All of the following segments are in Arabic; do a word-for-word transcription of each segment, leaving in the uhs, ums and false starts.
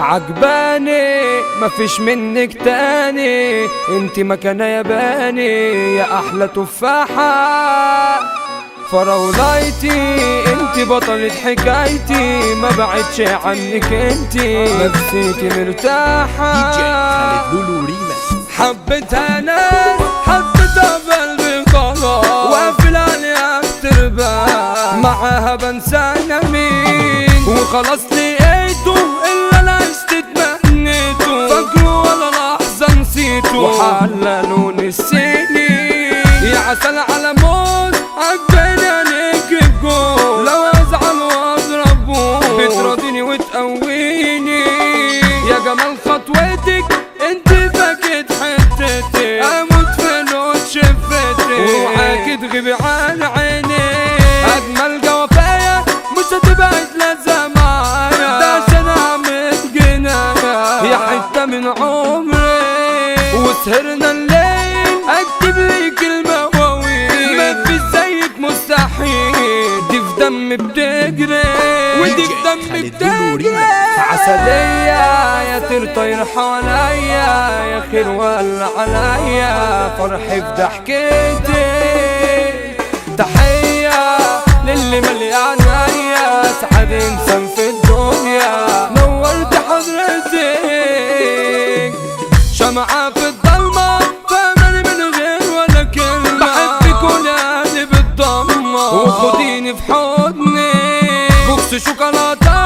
عجباني مفيش منك تاني، انت مكانة ياباني يا احلى تفاحة فراولايتي، انت بطلة حكايتي ما بعدش عنك انت نفسيتي مرتاحة. حبيتها ناس حبيتها بقلبي خلاص وقافل عليها بتربح معاها بنسى انا مين وخلاص لقيته الا انا عشت اتمنيته فاكره ولا لحظة نسيته وحللوني السنين يا عسل على موت عجباني عليك الجول لو ازعل واضربه بتراضيني وتقويني يا جمال خطوتك انت باكت حتتي اموت في نوت شفتي وعاكي تغيبي عن عيني اجمل جوافايا مش هتبعد لازم معايا ده عشان اعمل جنايا يا حتة من عمري وسهرنا الليل اكتب لي كلمة واويل مفيش زيك مستحيل دي في دمي بتجري ودي في دمي بتجري عسلية يا ترطير حواليا يا خير ولا عليا فرحي في ضحكتي تحية للي مليان عيا سعد انسان في الدنيا نورت حضرتك شمعة في الضلمة فهماني من غير ولا كلمة بحبك ولادي بالضمة وخديني في حضني بوكس شوكولاتة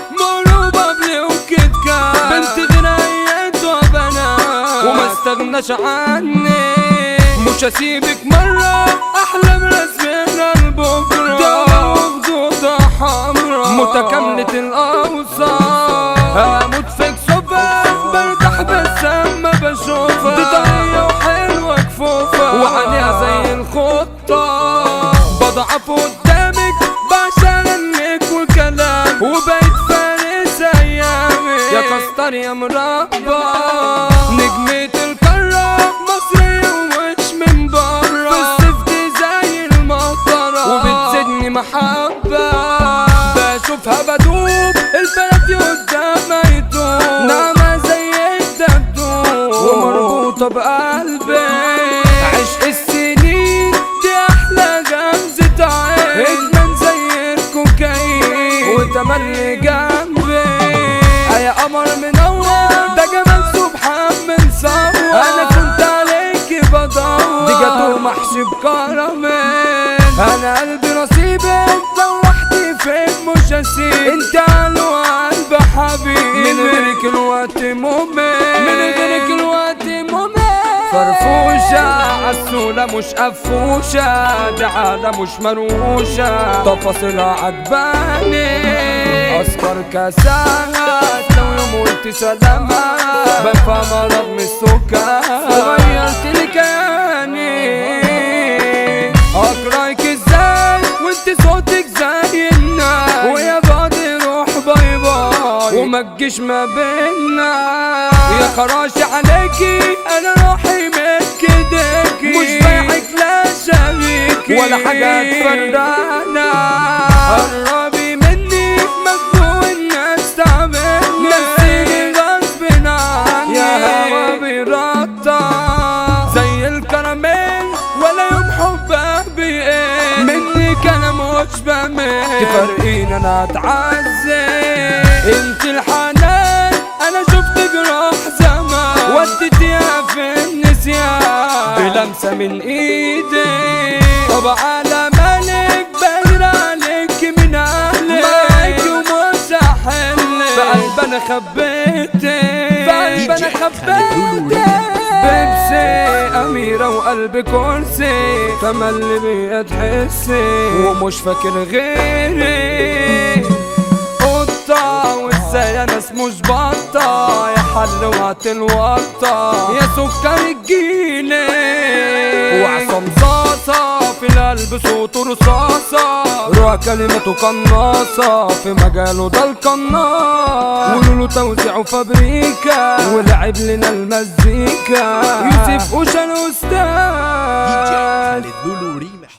بنت غنيت وبنات وما استغناش عني مش هسيبك مرة احلام رسمنا لبكرة دولة وخدودة حمرا متكاملة الاوصاف هموت فيك صبح برتاح بس اما بشوفها دي طرية وحلوة كفوفة وعينيها زي الخطة بضعف قدامك بعشان انك وكلام وبقيت فارس ايامي يا كستر يا مربى نجمة القارة مصرية ومش من برا في الصيف دي زي المطرة وبتزيدني محبة بشوفها بدوب البلد قدامها يدوب ناعمة زي الدبدوب ومربوطة بقلبي عشق السنين دي أحلى غمزة عين إدمان زي الكوكايين وتملي جنبي يا قمر منور ده جمال سبحان من صور انا كنت عليك بدور دي جاتو محشي بكرامين انا قلبي نصيبك لو وحدي فين مش هسيب انت علو قلب حبيب من غيرك الوقت ممل من غيرك الوقت ممل فرفوشة عالسولة مش قفوشة دي عادة مش مروشة تفاصيلها عجباني أسكر كاسات لو يوم قلت سلامات بنفع مرض من السكر وغيرت لي كياني أكرهك ازاي وانت صوتك زي الناس ويا بعض روح باي باي وما تجيش ما بينا يا خراشي عليكي انا روحي ملك ايديكي مش بايعك لا شريكي ولا حاجة تفرقنا قربي مني مخلوق الناس تعملني نسيني غصب عني يا هوا بيرطع زي الكراميل ولا يوم حبك بيقل منك انا مش بمل تفرقين انا اتعذب انت الحنان انا شفت جراح زمان وديتيها في النسيان بلمسة من ايدي طب على مالك بغير عليك من اهلك معاك ومش هحلك بقلب انا خبيتك بقلب انا خبيتك بيبسي أميرة وقلبي كرسي تملي بيا تحسي ومش فاكر غيري قطة وازاي انا مش بطة يا حلوات الورطة يا سكر الجيلي وعصام صاصة في القلب صوته رصاصة روح كلمته قناصة في مجاله ده القناص قولوله توزيعه فابريكا ولعب لنا المزيكا يوسف اوشا الاستاذ.